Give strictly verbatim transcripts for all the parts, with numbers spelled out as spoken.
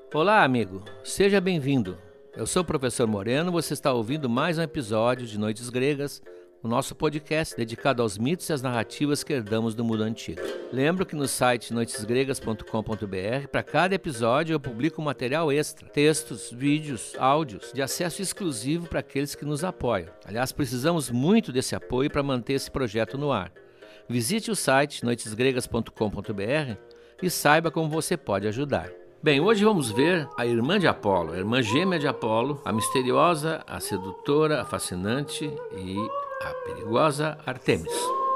Olá, amigo. Seja bem-vindo. Eu sou o professor Moreno, você está ouvindo mais um episódio de Noites Gregas, o nosso podcast dedicado aos mitos e às narrativas que herdamos do mundo antigo. Lembro que no site noites gregas ponto com ponto b r, para cada episódio eu publico um material extra, textos, vídeos, áudios, de acesso exclusivo para aqueles que nos apoiam. Aliás, precisamos muito desse apoio para manter esse projeto no ar. Visite o site noites gregas ponto com ponto b r e saiba como você pode ajudar. Bem, hoje vamos ver a irmã de Apolo, a irmã gêmea de Apolo, a misteriosa, a sedutora, a fascinante e a perigosa Ártemis.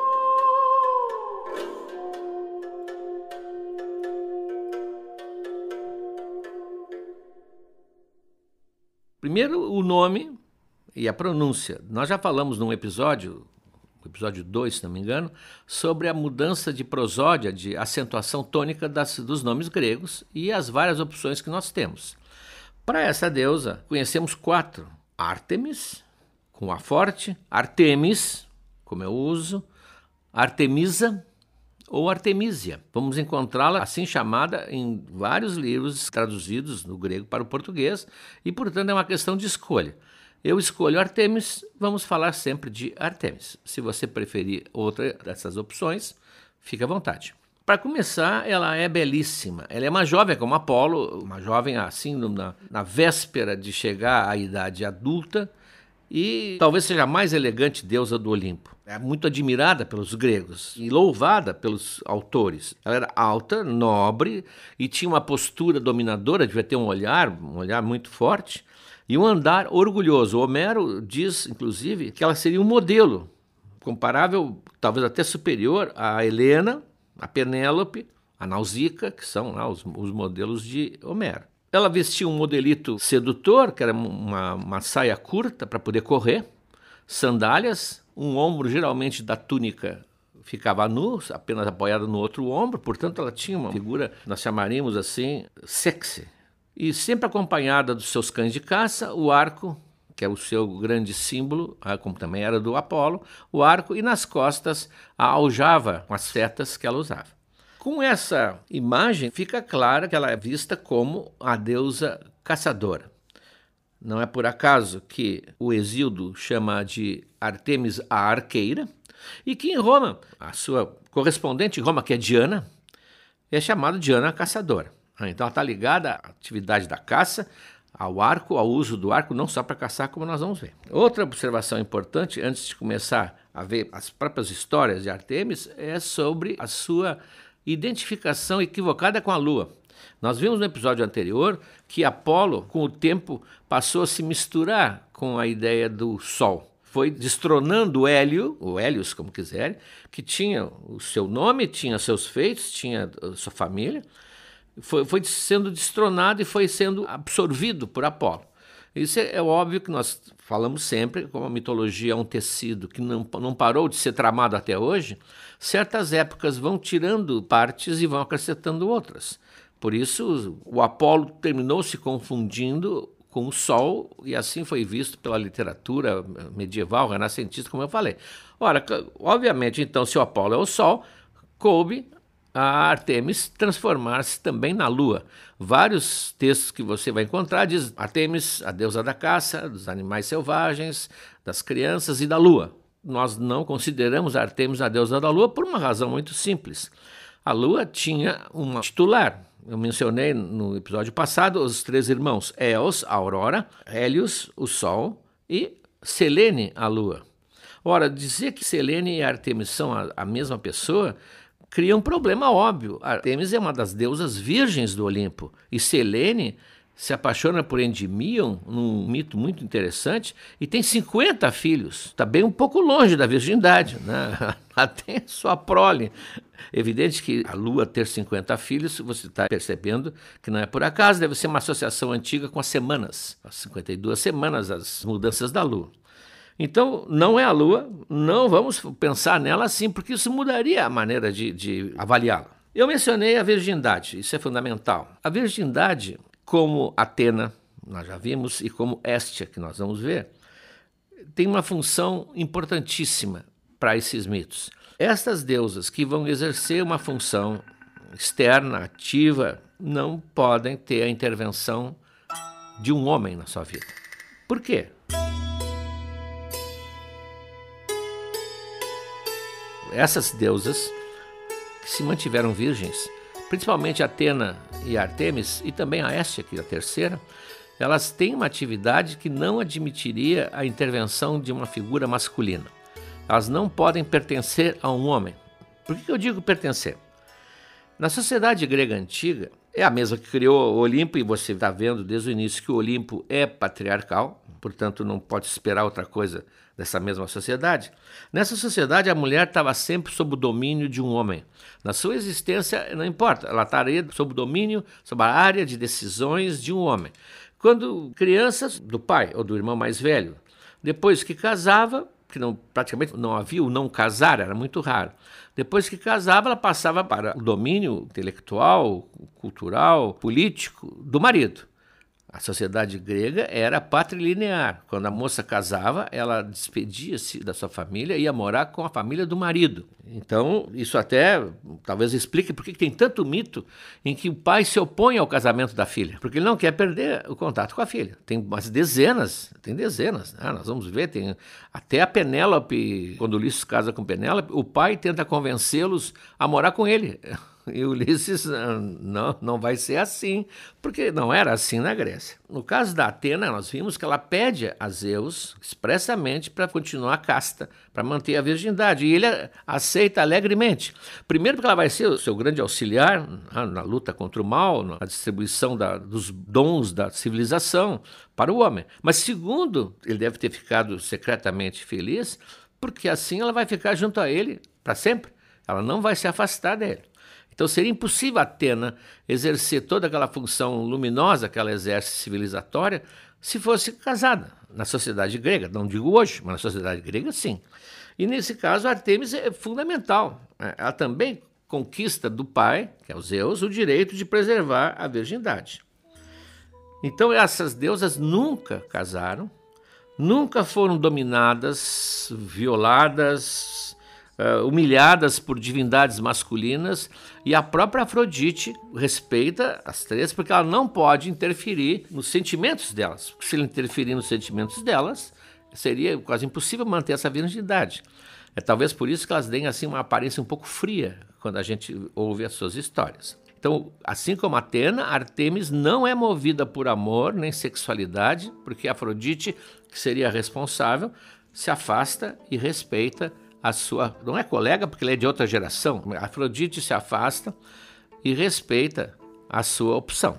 Primeiro, o nome e a pronúncia. Nós já falamos num episódio, episódio dois, se não me engano, sobre a mudança de prosódia, de acentuação tônica das, dos nomes gregos e as várias opções que nós temos. Para essa deusa, conhecemos quatro: Ártemis, com A forte, Artemis, como eu uso, Artemisa ou Artemísia. Vamos encontrá-la assim chamada em vários livros traduzidos do grego para o português e, portanto, é uma questão de escolha. Eu escolho Ártemis, vamos falar sempre de Ártemis. Se você preferir outra dessas opções, fique à vontade. Para começar, ela é belíssima. Ela é uma jovem como Apolo, uma jovem assim na, na véspera de chegar à idade adulta e talvez seja a mais elegante deusa do Olimpo. É muito admirada pelos gregos e louvada pelos autores. Ela era alta, nobre e tinha uma postura dominadora, devia ter um olhar, um olhar muito forte. E um andar orgulhoso. O Homero diz, inclusive, que ela seria um modelo, comparável, talvez até superior a Helena, a Penélope, a Nausica, que são lá, os, os modelos de Homero. Ela vestia um modelito sedutor, que era uma, uma saia curta para poder correr, sandálias, um ombro geralmente da túnica ficava nu, apenas apoiado no outro ombro, portanto ela tinha uma figura, nós chamaríamos assim, sexy. E sempre acompanhada dos seus cães de caça, o arco, que é o seu grande símbolo, como também era do Apolo, o arco, e nas costas a aljava com as setas que ela usava. Com essa imagem fica clara que ela é vista como a deusa caçadora. Não é por acaso que o Hesíodo chama de Ártemis a arqueira, e que em Roma, a sua correspondente em Roma, que é Diana, é chamada Diana a caçadora. Então ela está ligada à atividade da caça, ao arco, ao uso do arco, não só para caçar, como nós vamos ver. Outra observação importante, antes de começar a ver as próprias histórias de Ártemis, é sobre a sua identificação equivocada com a Lua. Nós vimos no episódio anterior que Apolo, com o tempo, passou a se misturar com a ideia do Sol. Foi destronando o Hélio, ou Hélios, como quiserem, que tinha o seu nome, tinha seus feitos, tinha a sua família. Foi, foi sendo destronado e foi sendo absorvido por Apolo. Isso é, é óbvio que nós falamos sempre, como a mitologia é um tecido que não, não parou de ser tramado até hoje, certas épocas vão tirando partes e vão acrescentando outras. Por isso, o Apolo terminou se confundindo com o Sol, e assim foi visto pela literatura medieval, renascentista, como eu falei. Ora, obviamente, então, se o Apolo é o Sol, coube a Ártemis transformar-se também na Lua. Vários textos que você vai encontrar diz Ártemis, a deusa da caça, dos animais selvagens, das crianças e da Lua. Nós não consideramos a Ártemis a deusa da Lua por uma razão muito simples. A Lua tinha uma titular. Eu mencionei no episódio passado os três irmãos, Eos, a Aurora, Hélios, o Sol, e Selene, a Lua. Ora, dizer que Selene e Ártemis são a, a mesma pessoa cria um problema óbvio. Ártemis é uma das deusas virgens do Olimpo e Selene se apaixona por Endimion, num mito muito interessante, e tem cinquenta filhos. Está bem um pouco longe da virgindade, né? Ela tem sua prole. Evidente que a Lua ter cinquenta filhos, você está percebendo que não é por acaso, deve ser uma associação antiga com as semanas, as cinquenta e duas semanas, as mudanças da Lua. Então, não é a Lua, não vamos pensar nela assim, porque isso mudaria a maneira de, de avaliá-la. Eu mencionei a virgindade, isso é fundamental. A virgindade, como Atena, nós já vimos, e como Héstia, que nós vamos ver, tem uma função importantíssima para esses mitos. Estas deusas que vão exercer uma função externa, ativa, não podem ter a intervenção de um homem na sua vida. Por quê? Essas deusas que se mantiveram virgens, principalmente Atena e Ártemis, e também a Hestia, que é a terceira, elas têm uma atividade que não admitiria a intervenção de uma figura masculina. Elas não podem pertencer a um homem. Por que eu digo pertencer? Na sociedade grega antiga, é a mesma que criou o Olimpo, e você está vendo desde o início que o Olimpo é patriarcal, portanto não pode esperar outra coisa dessa mesma sociedade. Nessa sociedade a mulher estava sempre sob o domínio de um homem. Na sua existência não importa, ela estaria sob o domínio, sob a área de decisões de um homem. Quando crianças, do pai ou do irmão mais velho, depois que casava, que não, praticamente não havia o não casar, era muito raro. Depois que casava, ela passava para o domínio intelectual, cultural, político do marido. A sociedade grega era patrilinear. Quando a moça casava, ela despedia-se da sua família e ia morar com a família do marido. Então, isso até talvez explique por que tem tanto mito em que o pai se opõe ao casamento da filha, porque ele não quer perder o contato com a filha. Tem umas dezenas, tem dezenas, né? Nós vamos ver, tem até a Penélope, quando Ulisses casa com Penélope, o pai tenta convencê-los a morar com ele. E Ulisses não, não vai ser assim, porque não era assim na Grécia. No caso da Atena, nós vimos que ela pede a Zeus expressamente para continuar casta, para manter a virgindade, e ele aceita alegremente. Primeiro porque ela vai ser o seu grande auxiliar na, na luta contra o mal, na distribuição da, dos dons da civilização para o homem. Mas segundo, ele deve ter ficado secretamente feliz, porque assim ela vai ficar junto a ele para sempre. Ela não vai se afastar dele. Então seria impossível a Atena exercer toda aquela função luminosa que ela exerce civilizatória se fosse casada. Na sociedade grega, não digo hoje, mas na sociedade grega sim. E nesse caso a Ártemis é fundamental. Ela também conquista do pai, que é o Zeus, o direito de preservar a virgindade. Então essas deusas nunca casaram, nunca foram dominadas, violadas, Uh, humilhadas por divindades masculinas, e a própria Afrodite respeita as três porque ela não pode interferir nos sentimentos delas. Porque se ele interferir nos sentimentos delas, seria quase impossível manter essa virgindade. É talvez por isso que elas deem assim uma aparência um pouco fria quando a gente ouve as suas histórias. Então, assim como Atena, Ártemis não é movida por amor nem sexualidade, porque Afrodite, que seria responsável, se afasta e respeita a sua, não é colega porque ele é de outra geração, a Afrodite se afasta e respeita a sua opção.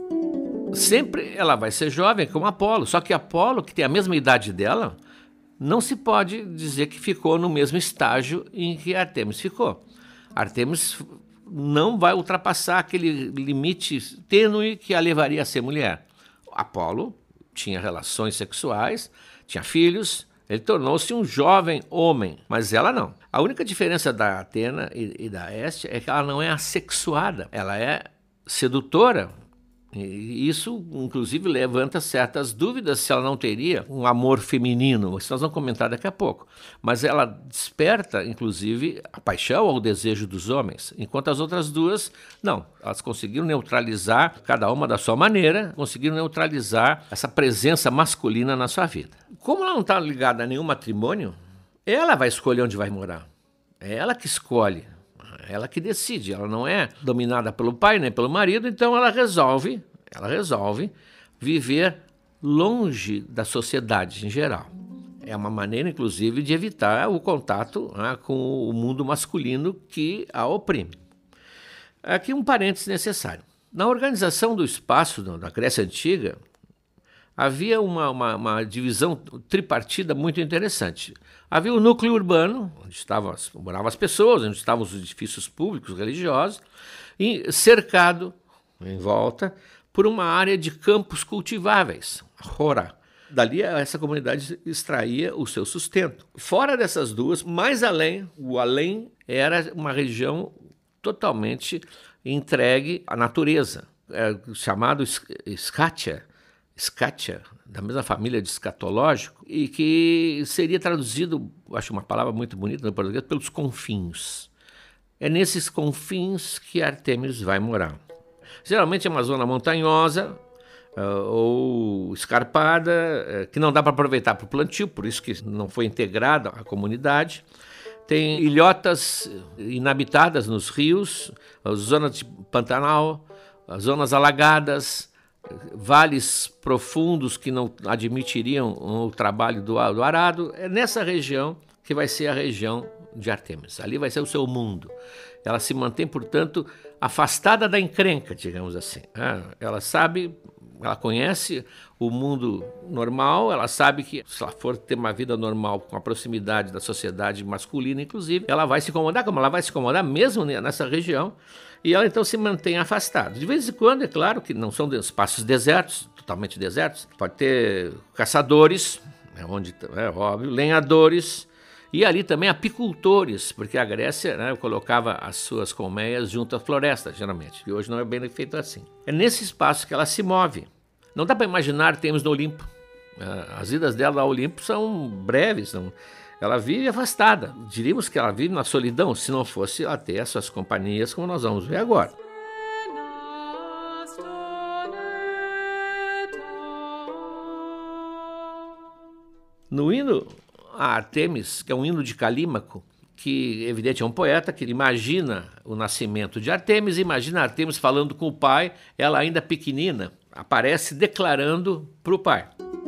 Sempre ela vai ser jovem como Apolo, só que Apolo, que tem a mesma idade dela, não se pode dizer que ficou no mesmo estágio em que Ártemis ficou. Ártemis não vai ultrapassar aquele limite tênue que a levaria a ser mulher. Apolo tinha relações sexuais, tinha filhos, ele tornou-se um jovem homem, mas ela não. A única diferença da Atena e, e da Hestia é que ela não é assexuada, ela é sedutora. E isso, inclusive, levanta certas dúvidas se ela não teria um amor feminino. Isso nós vamos comentar daqui a pouco. Mas ela desperta, inclusive, a paixão ou o desejo dos homens, enquanto as outras duas, não. Elas conseguiram neutralizar, cada uma da sua maneira, conseguiram neutralizar essa presença masculina na sua vida. Como ela não está ligada a nenhum matrimônio, ela vai escolher onde vai morar. É ela que escolhe. Ela que decide, ela não é dominada pelo pai nem pelo marido, então ela resolve, ela resolve viver longe da sociedade em geral. É uma maneira, inclusive, de evitar o contato, né, com o mundo masculino que a oprime. Aqui um parênteses necessário. Na organização do espaço da Grécia Antiga, havia uma, uma, uma divisão tripartida muito interessante. Havia o núcleo urbano, onde estavam, moravam as pessoas, onde estavam os edifícios públicos, religiosos, e cercado em volta por uma área de campos cultiváveis, Hora. Dali essa comunidade extraía o seu sustento. Fora dessas duas, mais além, o além era uma região totalmente entregue à natureza, é, chamado Scatia, Scatia, da mesma família de escatológico, e que seria traduzido, acho uma palavra muito bonita no português, pelos confins. É nesses confins que Ártemis vai morar. Geralmente é uma zona montanhosa uh, ou escarpada, uh, que não dá para aproveitar para o plantio, por isso que não foi integrada à comunidade. Tem ilhotas inabitadas nos rios, as zonas de Pantanal, as zonas alagadas, vales profundos que não admitiriam o trabalho do, do arado. É nessa região que vai ser a região de Ártemis. Ali vai ser o seu mundo. Ela se mantém, portanto, afastada da encrenca, digamos assim. Ela sabe, ela conhece o mundo normal, ela sabe que se ela for ter uma vida normal com a proximidade da sociedade masculina, inclusive, ela vai se incomodar, como ela vai se incomodar mesmo nessa região, e ela então se mantém afastada. De vez em quando, é claro que não são espaços desertos, totalmente desertos, pode ter caçadores, é onde é óbvio, lenhadores, e ali também apicultores, porque a Grécia, né, colocava as suas colmeias junto à floresta, geralmente, que hoje não é bem feito assim. É nesse espaço que ela se move. Não dá para imaginar Ártemis no Olimpo. As idas dela ao Olimpo são breves, não... Ela vive afastada. Diríamos que ela vive na solidão, se não fosse ela ter as suas companhias, como nós vamos ver agora. No hino a Ártemis, que é um hino de Calímaco, que evidente é um poeta que imagina o nascimento de Ártemis, imagina Ártemis falando com o pai, ela ainda pequenina, aparece declarando para o pai: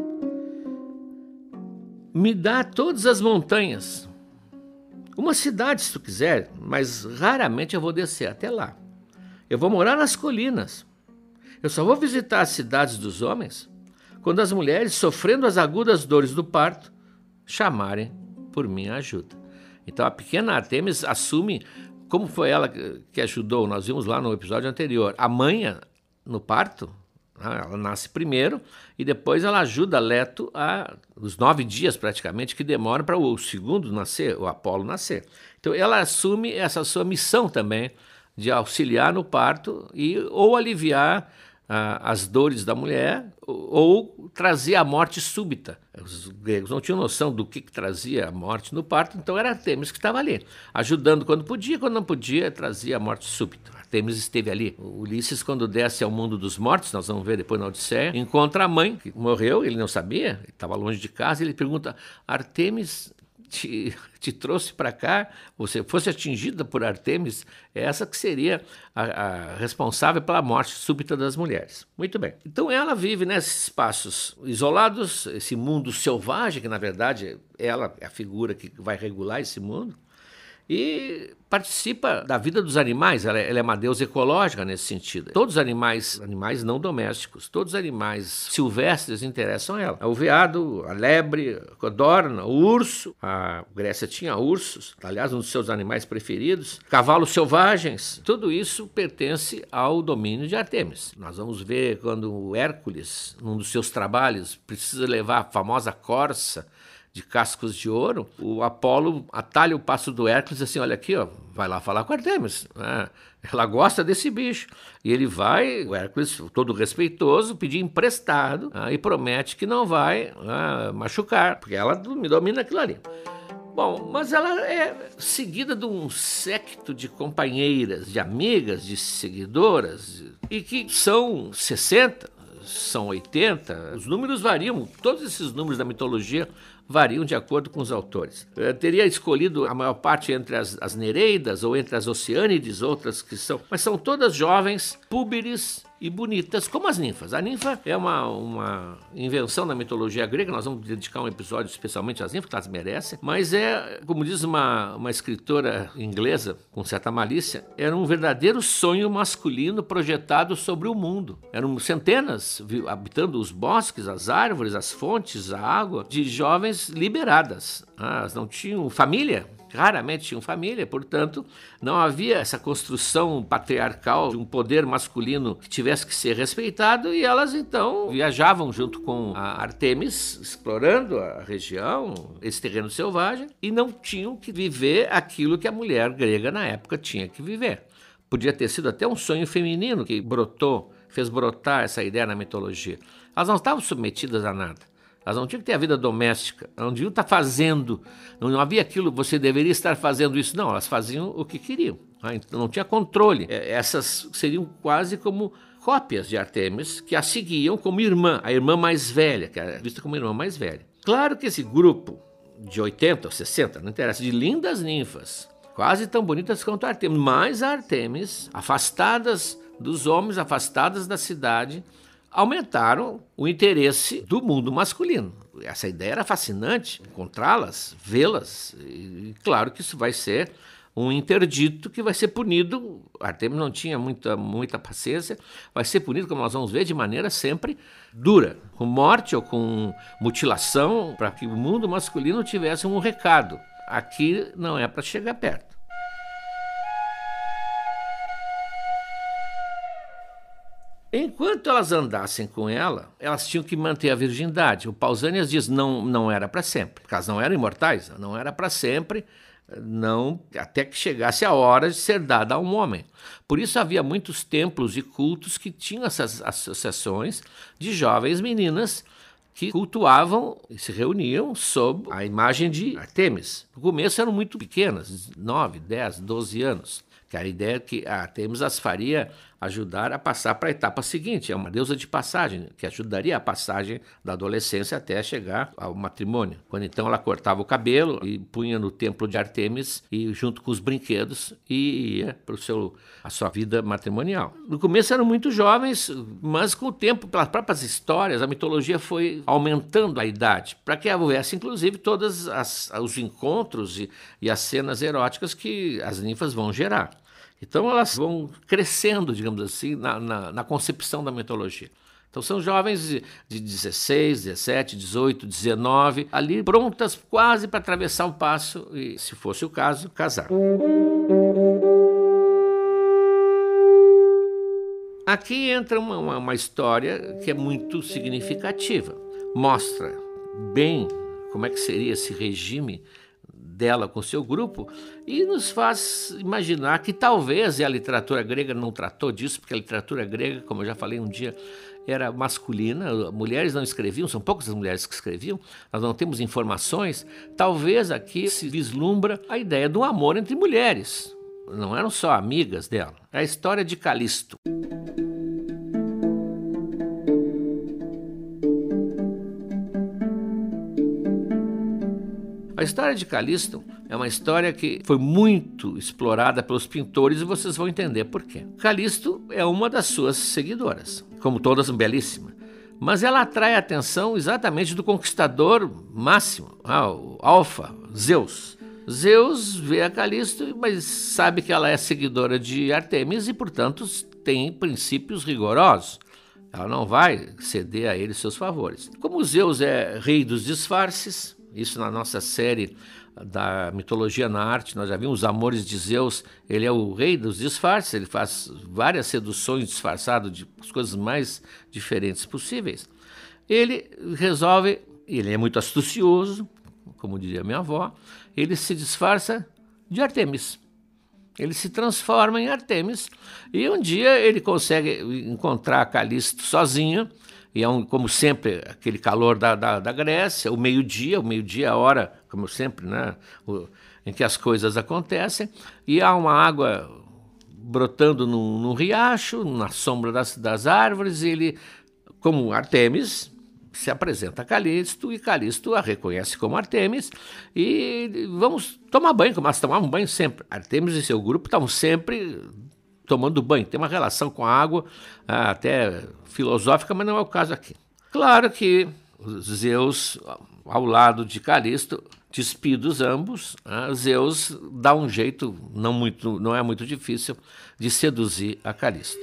me dá todas as montanhas, uma cidade se tu quiser, mas raramente eu vou descer até lá. Eu vou morar nas colinas. Eu só vou visitar as cidades dos homens quando as mulheres, sofrendo as agudas dores do parto, chamarem por minha ajuda. Então a pequena Ártemis assume, como foi ela que ajudou, nós vimos lá no episódio anterior, a mãe no parto. Ela nasce primeiro e depois ela ajuda Leto a os nove dias praticamente que demoram para o segundo nascer, o Apolo nascer. Então ela assume essa sua missão também de auxiliar no parto e ou aliviar ah, as dores da mulher ou, ou trazer a morte súbita. Os gregos não tinham noção do que, que trazia a morte no parto, então era Ártemis que estava ali, ajudando quando podia, quando não podia, trazia a morte súbita. Ártemis esteve ali. O Ulisses, quando desce ao mundo dos mortos, nós vamos ver depois na Odisseia, encontra a mãe, que morreu, ele não sabia, ele estava longe de casa, e ele pergunta: Ártemis te, te trouxe para cá, você fosse atingida por Ártemis, essa que seria a, a responsável pela morte súbita das mulheres. Muito bem. Então ela vive nesses espaços isolados, esse mundo selvagem, que na verdade ela é a figura que vai regular esse mundo, e participa da vida dos animais. Ela é, ela é uma deusa ecológica nesse sentido. Todos os animais, animais não domésticos, todos os animais silvestres interessam a ela. O veado, a lebre, a codorna, o urso. A Grécia tinha ursos, aliás, um dos seus animais preferidos. Cavalos selvagens. Tudo isso pertence ao domínio de Ártemis. Nós vamos ver quando o Hércules, num dos seus trabalhos, precisa levar a famosa corça de cascos de ouro, o Apolo atalha o passo do Hércules assim: olha aqui, ó, vai lá falar com a Ártemis, né? Ela gosta desse bicho. E ele vai, o Hércules, todo respeitoso, pedir emprestado, né? E promete que não vai, né, machucar, porque ela domina aquilo ali. Bom, mas ela é seguida de um séquito de companheiras, de amigas, de seguidoras, e que são sessenta, são oitenta, os números variam, todos esses números da mitologia variam de acordo com os autores. Eu teria escolhido a maior parte entre as, as Nereidas ou entre as Oceânides, outras que são, mas são todas jovens, púberes e bonitas, como as ninfas. A ninfa é uma, uma invenção da mitologia grega, nós vamos dedicar um episódio especialmente às ninfas, que elas merecem, mas é, como diz uma, uma escritora inglesa, com certa malícia, era um verdadeiro sonho masculino projetado sobre o mundo. Eram centenas, habitando os bosques, as árvores, as fontes, a água, de jovens liberadas. Ah, elas não tinham família, raramente tinham família, portanto, não havia essa construção patriarcal de um poder masculino que tivesse que ser respeitado, e elas então viajavam junto com a Ártemis, explorando a região, esse terreno selvagem, e não tinham que viver aquilo que a mulher grega na época tinha que viver. Podia ter sido até um sonho feminino que brotou, fez brotar essa ideia na mitologia. Elas não estavam submetidas a nada. Elas não tinham que ter a vida doméstica, elas não deviam estar fazendo, não havia aquilo, você deveria estar fazendo isso. Não, elas faziam o que queriam, né? Então não tinha controle. Essas seriam quase como cópias de Ártemis, que a seguiam como irmã, a irmã mais velha, que era vista como a irmã mais velha. Claro que esse grupo de oitenta ou sessenta, não interessa, de lindas ninfas, quase tão bonitas quanto Ártemis, mas Ártemis, afastadas dos homens, afastadas da cidade, aumentaram o interesse do mundo masculino. Essa ideia era fascinante, encontrá-las, vê-las, e claro que isso vai ser um interdito que vai ser punido. Ártemis não tinha muita, muita paciência, vai ser punido, como nós vamos ver, de maneira sempre dura, com morte ou com mutilação, para que o mundo masculino tivesse um recado. Aqui não é para chegar perto. Enquanto elas andassem com ela, elas tinham que manter a virgindade. O Pausanias diz que não, não era para sempre, porque elas não eram imortais, não era para sempre, não, até que chegasse a hora de ser dada a um homem. Por isso havia muitos templos e cultos que tinham essas associações de jovens meninas que cultuavam e se reuniam sob a imagem de Ártemis. No começo eram muito pequenas, nove, dez, doze anos. Que a ideia é que a Ártemis as faria ajudar a passar para a etapa seguinte. É uma deusa de passagem, que ajudaria a passagem da adolescência até chegar ao matrimônio. Quando então ela cortava o cabelo e punha no templo de Ártemis, e junto com os brinquedos, e ia para a sua vida matrimonial. No começo eram muito jovens, mas com o tempo, pelas próprias histórias, a mitologia foi aumentando a idade, para que houvesse inclusive todos os encontros e, e as cenas eróticas que as ninfas vão gerar. Então elas vão crescendo, digamos assim, na, na, na concepção da mitologia. Então são jovens de, de dezesseis, dezessete, dezoito, dezenove, ali prontas quase para atravessar um passo e, se fosse o caso, casar. Aqui entra uma, uma, uma história que é muito significativa. Mostra bem como é que seria esse regime dela com seu grupo e nos faz imaginar que talvez, e a literatura grega não tratou disso, porque a literatura grega, como eu já falei um dia, era masculina, mulheres não escreviam, são poucas as mulheres que escreviam, nós não temos informações, talvez aqui se vislumbra a ideia de um amor entre mulheres, não eram só amigas dela, é a história de Calisto. A história de Calisto é uma história que foi muito explorada pelos pintores e vocês vão entender por quê. Calisto é uma das suas seguidoras, como todas, belíssima, mas ela atrai a atenção exatamente do conquistador máximo, ah, o Alfa, Zeus. Zeus vê a Calisto, mas sabe que ela é seguidora de Ártemis e, portanto, tem princípios rigorosos. Ela não vai ceder a ele seus favores. Como Zeus é rei dos disfarces, isso na nossa série da mitologia na arte, nós já vimos os amores de Zeus, ele é o rei dos disfarces, ele faz várias seduções disfarçado de as coisas mais diferentes possíveis. Ele resolve, ele é muito astucioso, como diria minha avó, ele se disfarça de Ártemis. Ele se transforma em Ártemis e um dia ele consegue encontrar Calisto sozinho. E é, um, como sempre, aquele calor da, da, da Grécia, o meio-dia, o meio-dia é a hora, como sempre, né, o, em que as coisas acontecem, e há uma água brotando num, num riacho, na sombra das, das árvores, e ele, como Ártemis, se apresenta a Calisto, e Calisto a reconhece como Ártemis, e vamos tomar banho, como elas tomavam banho sempre. Ártemis e seu grupo estavam sempre tomando banho, tem uma relação com a água até filosófica, mas não é o caso aqui. Claro que Zeus, ao lado de Calisto, despidos ambos, Zeus dá um jeito, não, muito, não é muito difícil, de seduzir a Calisto.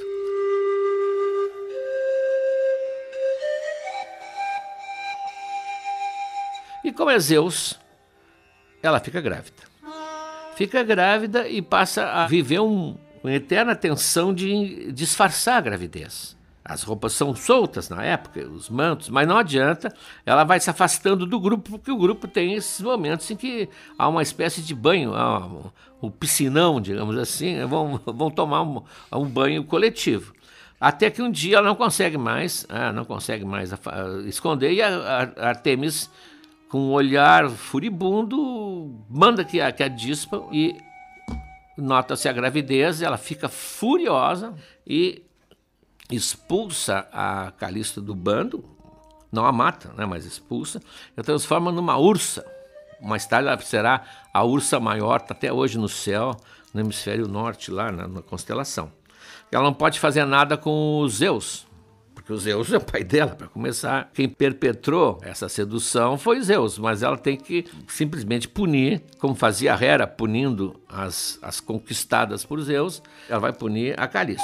E como é Zeus, ela fica grávida. Fica grávida e passa a viver um uma eterna tensão de disfarçar a gravidez. As roupas são soltas na época, os mantos, mas não adianta, ela vai se afastando do grupo, porque o grupo tem esses momentos em que há uma espécie de banho, um piscinão, digamos assim, vão, vão tomar um, um banho coletivo. Até que um dia ela não consegue mais, ah, não consegue mais esconder, e a, a Artemis, com um olhar furibundo, manda que a, que a dispam e nota-se a gravidez, ela fica furiosa e expulsa a Calisto do bando, não a mata, né, mas expulsa, e a transforma numa ursa. Mais tarde ela será a ursa maior, está até hoje no céu, no hemisfério norte, lá na, na constelação. Ela não pode fazer nada com os Zeus, porque o Zeus é o pai dela, para começar. Quem perpetrou essa sedução foi Zeus, mas ela tem que simplesmente punir, como fazia a Hera, punindo as, as conquistadas por Zeus, ela vai punir a Calisto.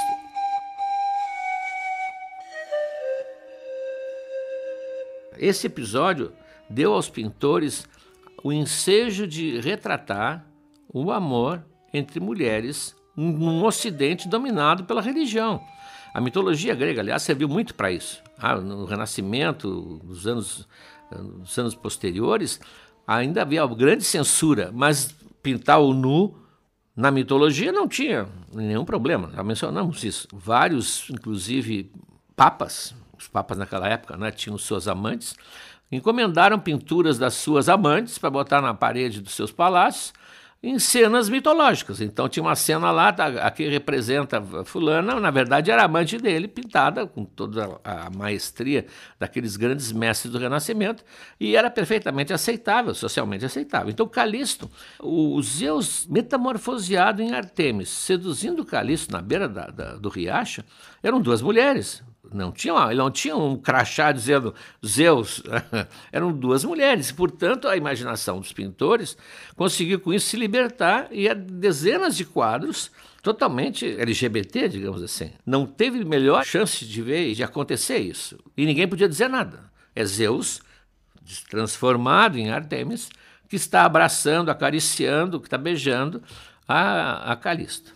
Esse episódio deu aos pintores o ensejo de retratar o amor entre mulheres num ocidente dominado pela religião. A mitologia grega, aliás, serviu muito para isso. Ah, no Renascimento, nos anos, nos anos posteriores, ainda havia grande censura, mas pintar o nu na mitologia não tinha nenhum problema. Já mencionamos isso. Vários, inclusive, papas, os papas naquela época, né, tinham suas amantes, encomendaram pinturas das suas amantes para botar na parede dos seus palácios, em cenas mitológicas. Então tinha uma cena lá, aqui representa fulana, na verdade era a amante dele, pintada com toda a maestria daqueles grandes mestres do Renascimento, e era perfeitamente aceitável, socialmente aceitável. Então Calisto, o Zeus metamorfoseado em Artemis, seduzindo Calisto na beira da, da, do riacho, eram duas mulheres. Não tinha, ele não tinha um crachá dizendo Zeus, eram duas mulheres. Portanto, a imaginação dos pintores conseguiu com isso se libertar, e há dezenas de quadros totalmente L G B T, digamos assim. Não teve melhor chance de ver e de acontecer isso. E ninguém podia dizer nada. É Zeus, transformado em Artemis, que está abraçando, acariciando, que está beijando a, a Calisto.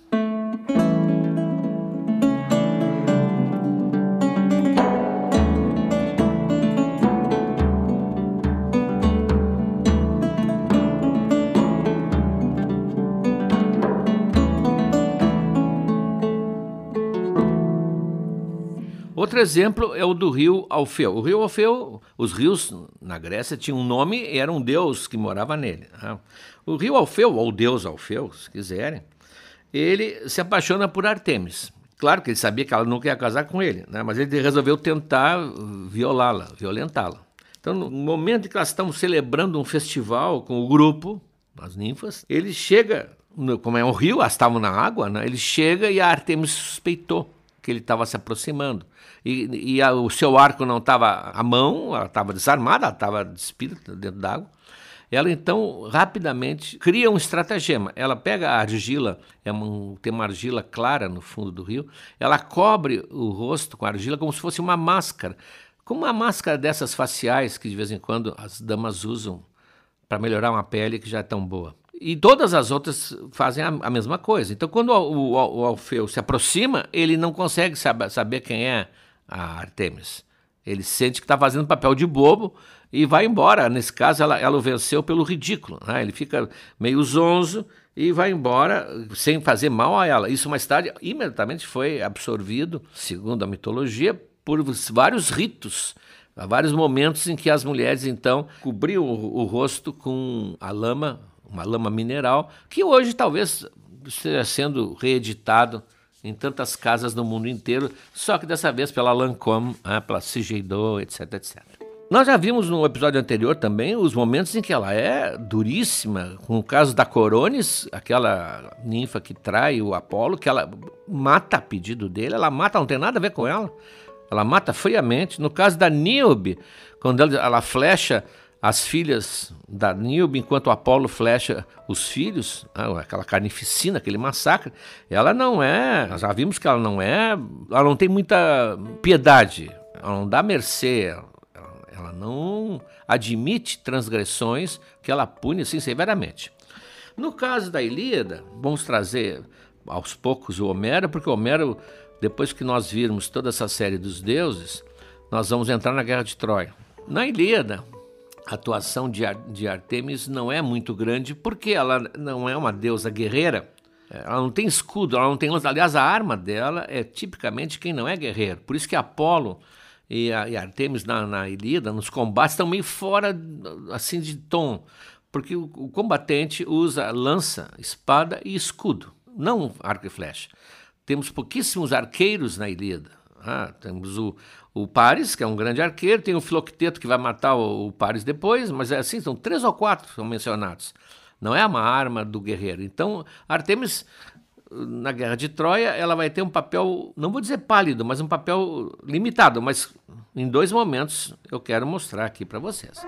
Outro exemplo é o do rio Alfeu. O rio Alfeu, os rios na Grécia tinham um nome e era um deus que morava nele. O rio Alfeu, ou deus Alfeu, se quiserem, ele se apaixona por Artemis. Claro que ele sabia que ela nunca ia casar com ele, né? Mas ele resolveu tentar violá-la, violentá-la. Então, no momento em que elas estão celebrando um festival com o grupo, as ninfas, ele chega, como é um rio, elas estavam na água, né? Ele chega e a Artemis suspeitou que ele estava se aproximando. E, e a, o seu arco não estava à mão, ela estava desarmada, ela estava de espírito dentro d'água. Ela então rapidamente cria um estratagema. Ela pega a argila, é uma, tem uma argila clara no fundo do rio, ela cobre o rosto com a argila como se fosse uma máscara, como uma máscara dessas faciais que de vez em quando as damas usam para melhorar uma pele que já é tão boa. E todas as outras fazem a, a mesma coisa. Então, quando o, o, o Alfeu se aproxima, ele não consegue saber, saber quem é a Artemis. Ele sente que está fazendo papel de bobo e vai embora. Nesse caso, ela, ela o venceu pelo ridículo, né? Ele fica meio zonzo e vai embora sem fazer mal a ela. Isso mais tarde, imediatamente foi absorvido, segundo a mitologia, por vários ritos. Há vários momentos em que as mulheres, então, cobriam o, o rosto com a lama, uma lama mineral, que hoje talvez esteja sendo reeditado em tantas casas no mundo inteiro, só que dessa vez pela Lancôme, né, pela Shiseido, etc, etcétera. Nós já vimos no episódio anterior também os momentos em que ela é duríssima, com o caso da Coronis, aquela ninfa que trai o Apolo, que ela mata a pedido dele, ela mata, não tem nada a ver com ela, ela mata friamente. No caso da Níobe, quando ela, ela flecha as filhas da Níobe, enquanto o Apolo flecha os filhos, aquela carnificina, aquele massacre, ela não é, nós já vimos que ela não é, ela não tem muita piedade, ela não dá mercê, ela, ela não admite transgressões que ela pune assim severamente. No caso da Ilíada, vamos trazer aos poucos o Homero, porque o Homero, depois que nós virmos toda essa série dos deuses, nós vamos entrar na Guerra de Troia. Na Ilíada, a atuação de, Ar- de Artemis não é muito grande, porque ela não é uma deusa guerreira, Ela não tem escudo, ela não tem lança. Aliás, a arma dela é tipicamente quem não é guerreiro. Por isso que Apolo e, a, e Artemis na, na Ilíada, nos combates, estão meio fora assim de tom. Porque o, o combatente usa lança, espada e escudo, não arco e flecha. Temos pouquíssimos arqueiros na Ilíada. Ah, temos o, o Paris, que é um grande arqueiro, tem o Filocteto, que vai matar o, o Paris depois, mas é assim, são três ou quatro que são mencionados. Não é uma arma do guerreiro. Então, Artemis, na Guerra de Troia, ela vai ter um papel, não vou dizer pálido, mas um papel limitado. Mas em dois momentos eu quero mostrar aqui para vocês.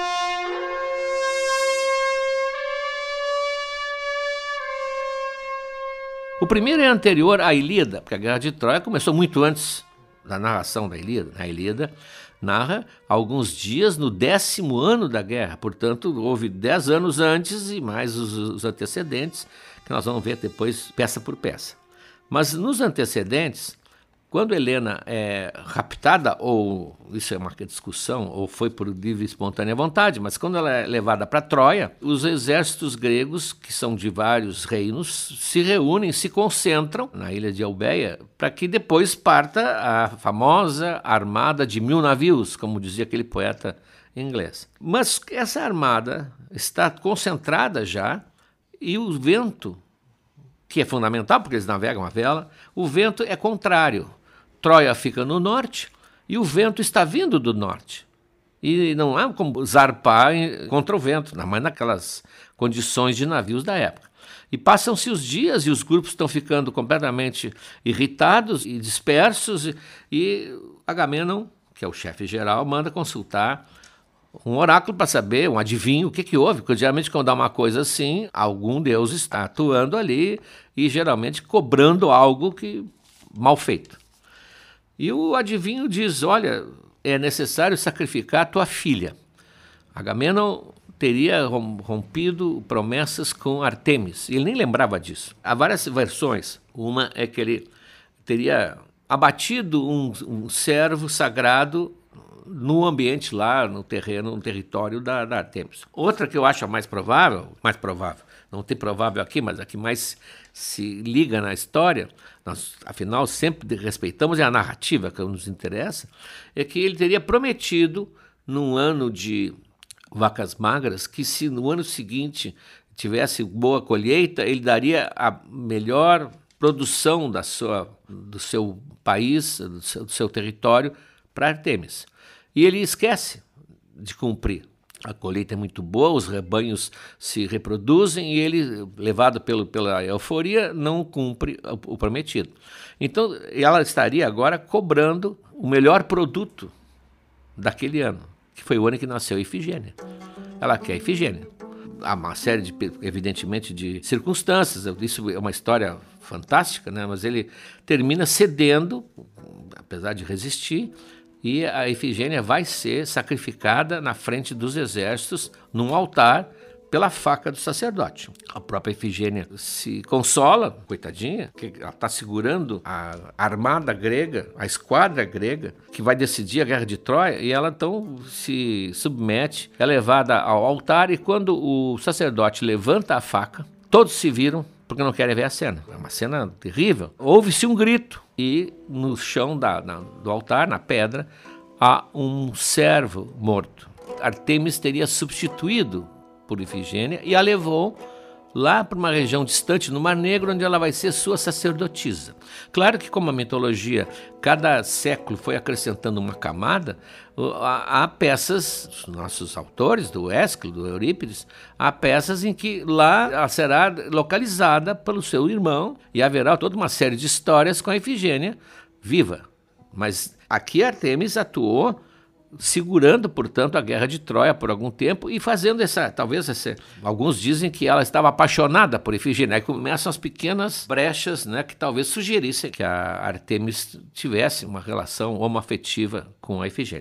O primeiro é anterior à Ilíada, porque a Guerra de Troia começou muito antes da narração da Ilíada. A Ilíada narra alguns dias no décimo ano da guerra, portanto, houve dez anos antes e mais os, os antecedentes, que nós vamos ver depois peça por peça. Mas nos antecedentes, quando Helena é raptada, ou isso é uma discussão, ou foi por livre e espontânea vontade, mas quando ela é levada para Troia, os exércitos gregos, que são de vários reinos, se reúnem, se concentram na ilha de Eubéia, para que depois parta a famosa armada de mil navios, como dizia aquele poeta inglês. Mas essa armada está concentrada já, e o vento, que é fundamental, porque eles navegam a vela, o vento é contrário. Troia fica no norte e o vento está vindo do norte. E não há como zarpar contra o vento, mas naquelas condições de navios da época. E passam-se os dias e os grupos estão ficando completamente irritados e dispersos, e, e Agamenon, que é o chefe geral, manda consultar um oráculo para saber, um adivinho, o que, que houve. Porque geralmente quando dá uma coisa assim, algum deus está atuando ali e geralmente cobrando algo que mal feito. E o adivinho diz, olha, é necessário sacrificar a tua filha. Agamenon teria rompido promessas com Artemis, e ele nem lembrava disso. Há várias versões. Uma é que ele teria abatido um, um servo sagrado no ambiente lá, no terreno, no território da, da Artemis. Outra que eu acho a mais provável, mais provável, não tem provável aqui, mas a que mais se liga na história, nós, afinal, sempre respeitamos, é a narrativa que nos interessa, é que ele teria prometido, num ano de vacas magras, que se no ano seguinte tivesse boa colheita, ele daria a melhor produção da sua, do seu país, do seu, do seu território, para Artemis. E ele esquece de cumprir. A colheita é muito boa, os rebanhos se reproduzem e ele, levado pelo, pela euforia, não cumpre o, o prometido. Então, ela estaria agora cobrando o melhor produto daquele ano, que foi o ano que nasceu Ifigênia. Ela quer Ifigênia. Há uma série, de, evidentemente, de circunstâncias, isso é uma história fantástica, né? Mas ele termina cedendo, apesar de resistir, e a Ifigênia vai ser sacrificada na frente dos exércitos, num altar, pela faca do sacerdote. A própria Ifigênia se consola, coitadinha, que ela está segurando a armada grega, a esquadra grega, que vai decidir a guerra de Troia, e ela então se submete, é levada ao altar, e quando o sacerdote levanta a faca, todos se viram, porque não querem ver a cena. É uma cena terrível. Ouve-se um grito, e no chão da, na, do altar, na pedra, há um servo morto. Artemis teria substituído por Ifigênia e a levou lá para uma região distante, no Mar Negro, onde ela vai ser sua sacerdotisa. Claro que, como a mitologia, cada século foi acrescentando uma camada, há, há peças, os nossos autores, do Ésquilo, do Eurípides, há peças em que lá ela será localizada pelo seu irmão e haverá toda uma série de histórias com a Ifigênia viva. Mas aqui Artemis atuou segurando, portanto, a guerra de Troia por algum tempo e fazendo essa, talvez, essa, alguns dizem que ela estava apaixonada por Ifigênia. Aí começam as pequenas brechas, né, que talvez sugerissem que a Artemis tivesse uma relação homoafetiva com a Ifigênia.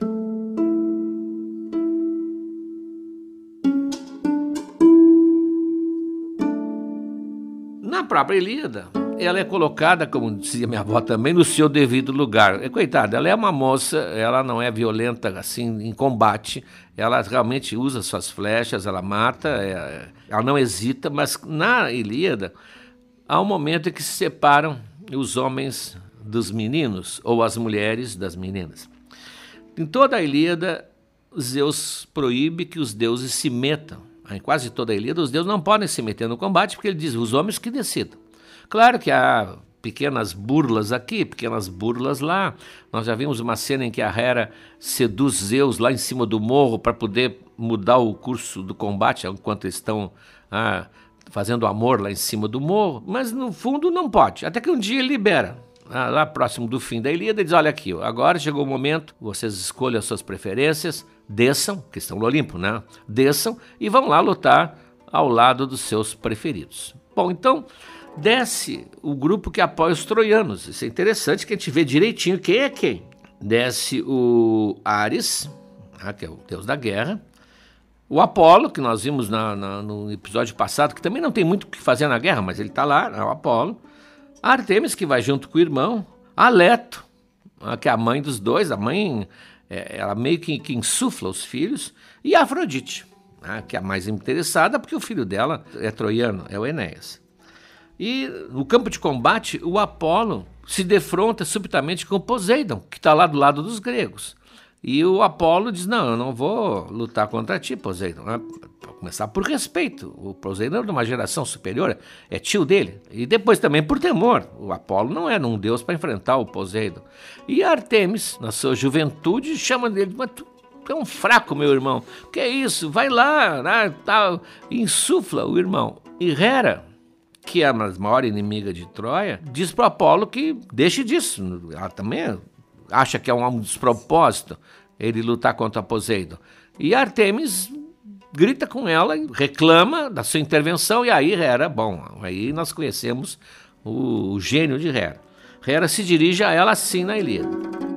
Na própria Ilíada, ela é colocada, como dizia minha avó também, no seu devido lugar. Coitada, ela é uma moça, ela não é violenta assim em combate, ela realmente usa suas flechas, ela mata, é, ela não hesita, mas na Ilíada há um momento em que se separam os homens dos meninos ou as mulheres das meninas. Em toda a Ilíada, Zeus proíbe que os deuses se metam. Em quase toda a Ilíada, os deuses não podem se meter no combate, porque ele diz, os homens que decidam. Claro que há pequenas burlas aqui, pequenas burlas lá. Nós já vimos uma cena em que a Hera seduz Zeus lá em cima do morro para poder mudar o curso do combate, enquanto estão ah, fazendo amor lá em cima do morro, mas no fundo não pode, até que um dia ele libera. Ah, lá próximo do fim da Ilíada, ele diz, olha aqui, agora chegou o momento, vocês escolham as suas preferências, desçam, que estão no Olimpo, né? Desçam e vão lá lutar ao lado dos seus preferidos. Bom, então, desce o grupo que apoia os troianos. Isso é interessante que a gente vê direitinho quem é quem. Desce o Ares, ah, que é o deus da guerra, o Apolo, que nós vimos na, na, no episódio passado, que também não tem muito o que fazer na guerra, mas ele está lá, é o Apolo. A Artemis, que vai junto com o irmão, a Leto, que é a mãe dos dois, a mãe, é, ela meio que, que insufla os filhos, e a Afrodite, né, que é a mais interessada, porque o filho dela é troiano, é o Enéas. E no campo de combate, o Apolo se defronta subitamente com o Poseidon, que está lá do lado dos gregos. E o Apolo diz, não, eu não vou lutar contra ti, Poseidon. Para começar por respeito. O Poseidon é de uma geração superior, é tio dele. E depois também por temor. O Apolo não era um deus para enfrentar o Poseidon. E a Artemis, na sua juventude, chama dele, mas tu é um fraco, meu irmão. Que é isso? Vai lá, né, tá, insufla o irmão. E Hera, que é a maior inimiga de Troia, diz para o Apolo que deixe disso. Ela também acha que é um despropósito ele lutar contra Poseidon. E Artemis grita com ela, reclama da sua intervenção, e aí Hera, bom, aí nós conhecemos o, o gênio de Hera. Hera se dirige a ela assim na Ilíada.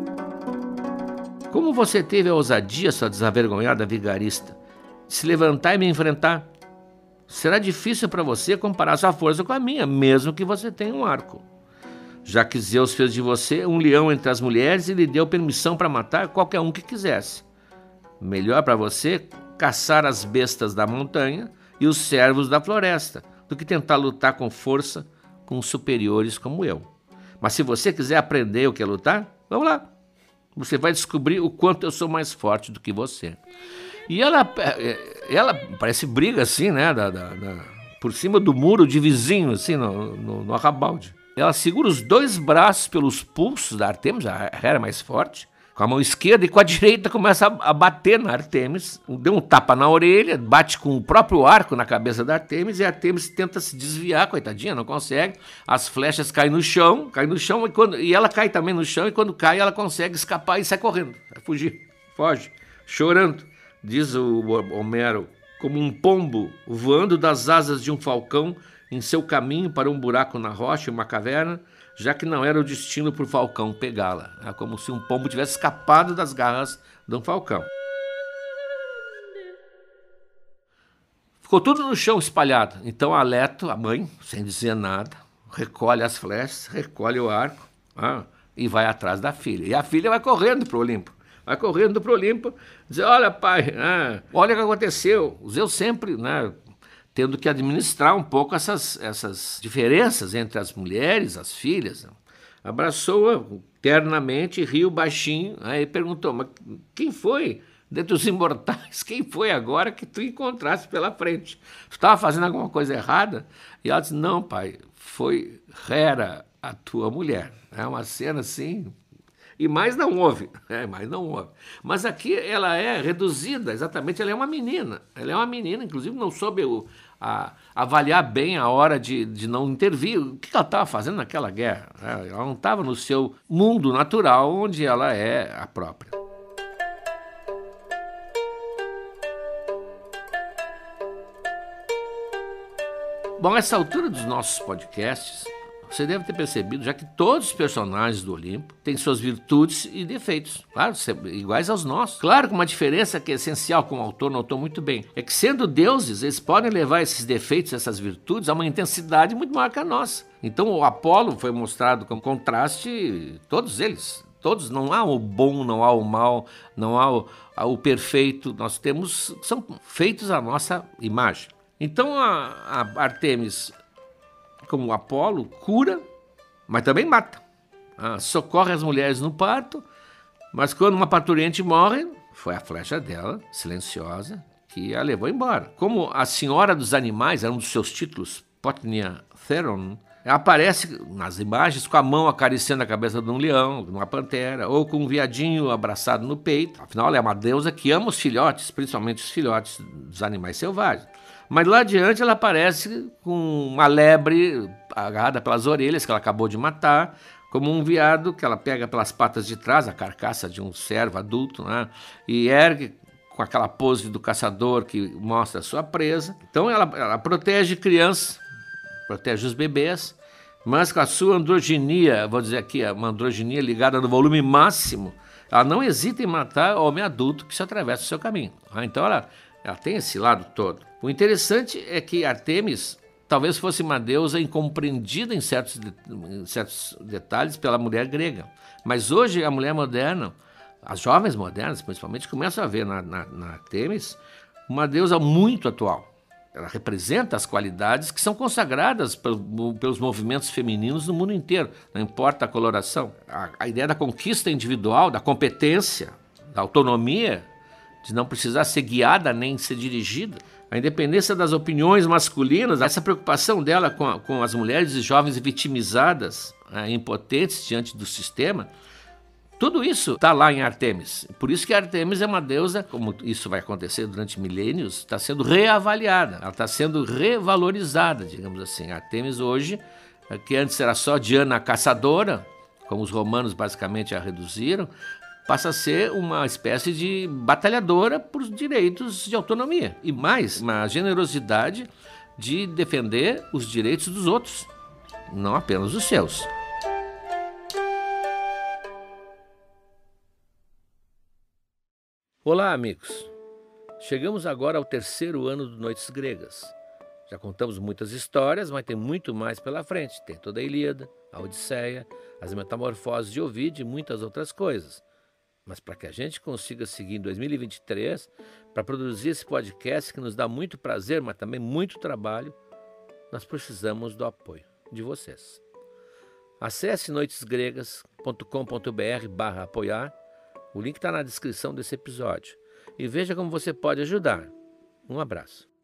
Como você teve a ousadia, sua desavergonhada vigarista, de se levantar e me enfrentar? Será difícil para você comparar sua força com a minha, mesmo que você tenha um arco. Já que Zeus fez de você um leão entre as mulheres e lhe deu permissão para matar qualquer um que quisesse. Melhor para você caçar as bestas da montanha e os servos da floresta, do que tentar lutar com força com superiores como eu. Mas se você quiser aprender o que é lutar, vamos lá. Você vai descobrir o quanto eu sou mais forte do que você. E ela, ela parece briga assim, né, da, da, da, por cima do muro de vizinho, assim, no, no, no arrabalde. Ela segura os dois braços pelos pulsos da Artemis, a Hera mais forte, com a mão esquerda, e com a direita começa a, a bater na Artemis, deu um tapa na orelha, bate com o próprio arco na cabeça da Artemis, e a Artemis tenta se desviar, coitadinha, não consegue, as flechas caem no chão, caem no chão, e, quando, e ela cai também no chão, e quando cai ela consegue escapar e sai correndo, vai fugir, foge, chorando, diz o Homero, como um pombo voando das asas de um falcão em seu caminho para um buraco na rocha, uma caverna, já que não era o destino para o falcão pegá-la. É como se um pombo tivesse escapado das garras de um falcão. Ficou tudo no chão espalhado. Então a Leto, a mãe, sem dizer nada, recolhe as flechas, recolhe o arco, ah, e vai atrás da filha. E a filha vai correndo para o Olimpo. Vai correndo para o Olimpo, diz, olha pai, ah, olha o que aconteceu. O Zeus sempre, né, tendo que administrar um pouco essas, essas diferenças entre as mulheres, as filhas. Abraçou-a ternamente, riu baixinho, aí perguntou, mas quem foi dentre os imortais, quem foi agora que tu encontraste pela frente? Tu estava fazendo alguma coisa errada? E ela disse, não pai, foi Hera, a tua mulher. É uma cena assim... E mais não houve, é, mais não houve. Mas aqui ela é reduzida, exatamente, ela é uma menina. Ela é uma menina, inclusive não soube o, a, avaliar bem a hora de, de não intervir. O que ela estava fazendo naquela guerra? Ela não estava no seu mundo natural, onde ela é a própria. Bom, essa altura dos nossos podcasts, você deve ter percebido já que todos os personagens do Olimpo têm suas virtudes e defeitos, claro, iguais aos nossos. Claro que uma diferença que é essencial, como o autor notou muito bem, é que sendo deuses, eles podem levar esses defeitos, essas virtudes, a uma intensidade muito maior que a nossa. Então o Apolo foi mostrado como contraste, todos eles. Todos, não há o bom, não há o mal, não há o, há o perfeito, nós temos, são feitos à nossa imagem. Então a, a Artemis como o Apolo, cura, mas também mata. Ah, socorre as mulheres no parto, mas quando uma parturiente morre, foi a flecha dela, silenciosa, que a levou embora. Como a Senhora dos Animais, era um dos seus títulos, Potnia Theron, ela aparece nas imagens com a mão acariciando a cabeça de um leão, de uma pantera, ou com um viadinho abraçado no peito. Afinal, ela é uma deusa que ama os filhotes, principalmente os filhotes dos animais selvagens. Mas lá adiante ela aparece com uma lebre agarrada pelas orelhas, que ela acabou de matar, como um veado que ela pega pelas patas de trás, a carcaça de um cervo adulto, né? E ergue com aquela pose do caçador que mostra a sua presa. Então ela, ela protege crianças, protege os bebês, mas com a sua androginia, vou dizer aqui, uma androginia ligada no volume máximo, ela não hesita em matar homem adulto que se atravessa o seu caminho. Então ela, ela tem esse lado todo. O interessante é que Ártemis talvez fosse uma deusa incompreendida em certos, em certos detalhes pela mulher grega. Mas hoje a mulher moderna, as jovens modernas principalmente, começam a ver na, na, na Ártemis uma deusa muito atual. Ela representa as qualidades que são consagradas pelo, pelos movimentos femininos no mundo inteiro, não importa a coloração. A, a ideia da conquista individual, da competência, da autonomia, de não precisar ser guiada nem ser dirigida, a independência das opiniões masculinas, essa preocupação dela com, a, com as mulheres e jovens vitimizadas, é, impotentes diante do sistema, tudo isso está lá em Ártemis. Por isso que Ártemis é uma deusa, como isso vai acontecer durante milênios, está sendo reavaliada, ela está sendo revalorizada, digamos assim. Ártemis hoje, que antes era só Diana caçadora, como os romanos basicamente a reduziram, passa a ser uma espécie de batalhadora por direitos de autonomia. E mais, uma generosidade de defender os direitos dos outros, não apenas os seus. Olá, amigos. Chegamos agora ao terceiro ano do Noites Gregas. Já contamos muitas histórias, mas tem muito mais pela frente. Tem toda a Ilíada, a Odisseia, as Metamorfoses de Ovídio e muitas outras coisas. Mas para que a gente consiga seguir em dois mil e vinte e três, para produzir esse podcast que nos dá muito prazer, mas também muito trabalho, nós precisamos do apoio de vocês. Acesse noitesgregas ponto com ponto br barra apoiar. O link está na descrição desse episódio. E veja como você pode ajudar. Um abraço.